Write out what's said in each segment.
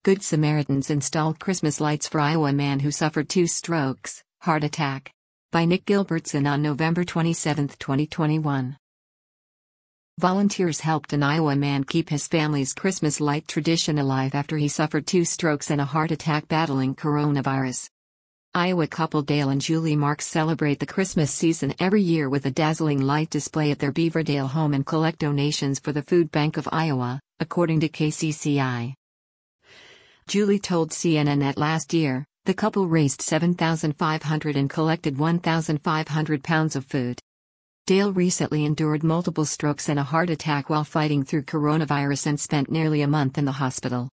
Good Samaritans installed Christmas lights for Iowa man who suffered 2 strokes, heart attack. By Nick Gilbertson on November 27, 2021. Volunteers helped an Iowa man keep his family's Christmas light tradition alive after he suffered 2 strokes and a heart attack battling coronavirus. Iowa couple Dale and Julie Marks celebrate the Christmas season every year with a dazzling light display at their Beaverdale home and collect donations for the Food Bank of Iowa, according to KCCI. Julie told CNN that last year, the couple raised $7,500 and collected 1,500 pounds of food. Dale recently endured multiple strokes and a heart attack while fighting through coronavirus and spent nearly a month in the hospital.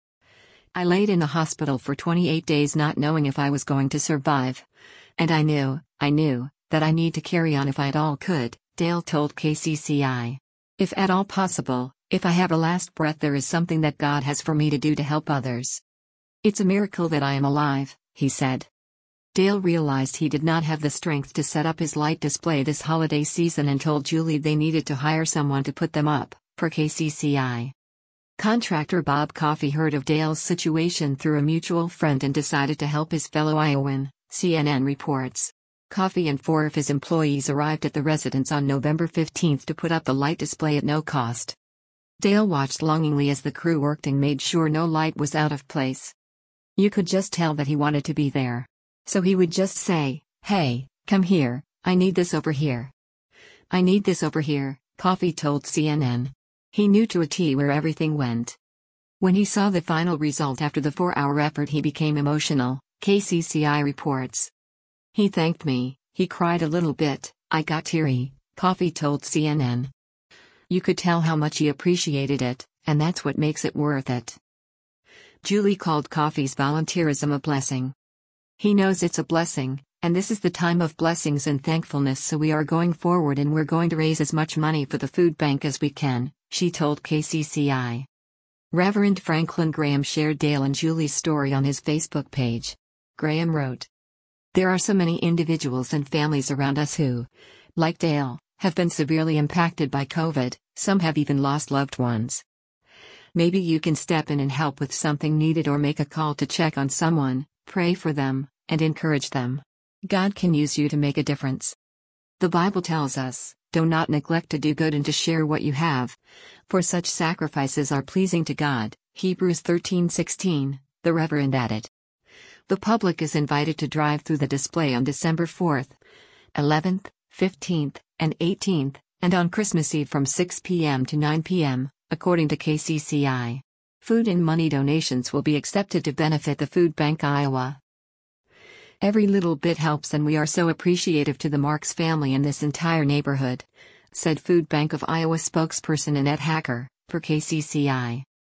I laid in the hospital for 28 days not knowing if I was going to survive. And I knew, that I need to carry on if I at all could, Dale told KCCI. If at all possible, if I have a last breath, there is something that God has for me to do to help others. It's a miracle that I am alive, he said. Dale realized he did not have the strength to set up his light display this holiday season and told Julie they needed to hire someone to put them up, per KCCI. Contractor Bob Coffey heard of Dale's situation through a mutual friend and decided to help his fellow Iowan, CNN reports. Coffey and 4 of his employees arrived at the residence on November 15 to put up the light display at no cost. Dale watched longingly as the crew worked and made sure no light was out of place. You could just tell that he wanted to be there. So he would just say, "Hey, come here, I need this over here. I need this over here," Coffey told CNN. He knew to a T where everything went. When he saw the final result after the 4-hour effort, he became emotional, KCCI reports. He thanked me, he cried a little bit, I got teary, Coffey told CNN. You could tell how much he appreciated it, and that's what makes it worth it. Julie called Coffey's volunteerism a blessing. He knows it's a blessing, and this is the time of blessings and thankfulness, so we are going forward and we're going to raise as much money for the food bank as we can, she told KCCI. Reverend Franklin Graham shared Dale and Julie's story on his Facebook page. Graham wrote, "There are so many individuals and families around us who, like Dale, have been severely impacted by COVID, some have even lost loved ones. Maybe you can step in and help with something needed or make a call to check on someone, pray for them, and encourage them. God can use you to make a difference. The Bible tells us, do not neglect to do good and to share what you have, for such sacrifices are pleasing to God," Hebrews 13:16, the Reverend added. The public is invited to drive through the display on December 4th, 11th, 15th, and 18th, and on Christmas Eve from 6 p.m. to 9 p.m., according to KCCI. Food and money donations will be accepted to benefit the Food Bank Iowa. Every little bit helps and we are so appreciative to the Marks family and this entire neighborhood, said Food Bank of Iowa spokesperson Annette Hacker, for KCCI.